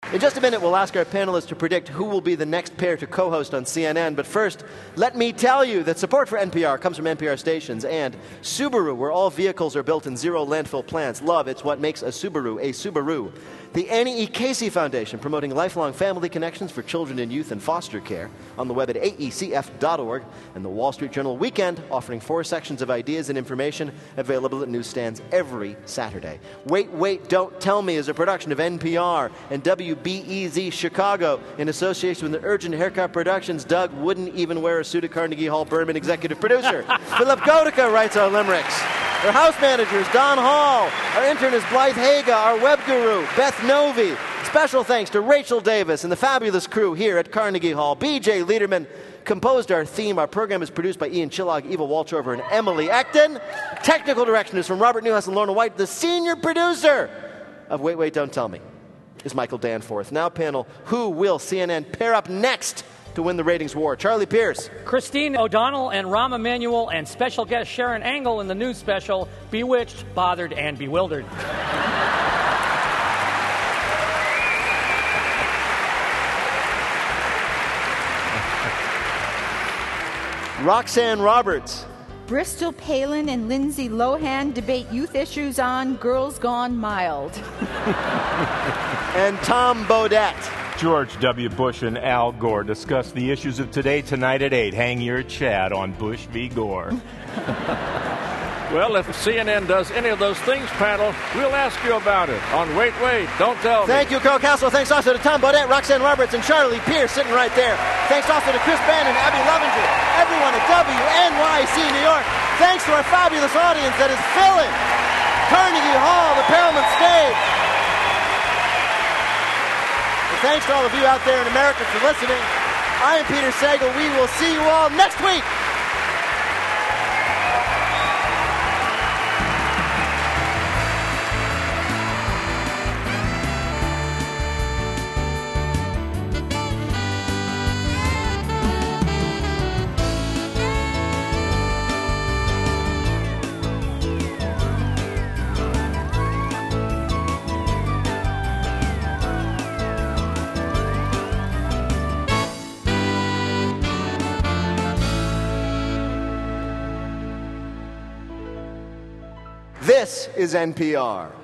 In just a minute, we'll ask our panelists to predict who will be the next pair to co-host on CNN. But first, let me tell you that support for NPR comes from NPR stations and Subaru, where all vehicles are built in zero landfill plants. Love, it's what makes a Subaru a Subaru. The Annie E. Casey Foundation, promoting lifelong family connections for children in youth and foster care, on the web at aecf.org, and the Wall Street Journal Weekend, offering 4 sections of ideas and information available at newsstands every Saturday. Wait, Wait, Don't Tell Me is a production of NPR and WBEZ Chicago in association with the Urgent Haircut Productions. Doug wouldn't even wear a suit at Carnegie Hall. Berman, executive producer. Philip Godica writes our limericks. Our house manager is Don Hall. Our intern is Blythe Haga. Our web guru, Beth Novi. Special thanks to Rachel Davis and the fabulous crew here at Carnegie Hall. BJ Liederman composed our theme. Our program is produced by Ian Chillog, Eva Walchover, and Emily Acton. Technical direction is from Robert Newhouse and Lorna White. The senior producer of Wait, Wait, Don't Tell Me is Michael Danforth. Now, panel, who will CNN pair up next to win the ratings war? Charlie Pierce. Christine O'Donnell and Rahm Emanuel, and special guest Sharon Angle in the news special, Bewitched, Bothered, and Bewildered. Roxanne Roberts. Bristol Palin and Lindsay Lohan debate youth issues on Girls Gone Mild. And Tom Bodett. George W. Bush and Al Gore discuss the issues of today tonight at 8. Hang your chat on Bush v. Gore. Well, if CNN does any of those things, panel, we'll ask you about it on Wait, Wait, Don't Tell Me. Thank you, Carl Caswell. Thanks also to Tom Bodett, Roxanne Roberts, and Charlie Pierce sitting right there. Thanks also to Chris Bannon, Abby Lovinger, everyone at WNYC New York. Thanks to our fabulous audience that is filling Carnegie Hall, the Perelman Stage. And thanks to all of you out there in America for listening. I am Peter Sagal. We will see you all next week. This is NPR.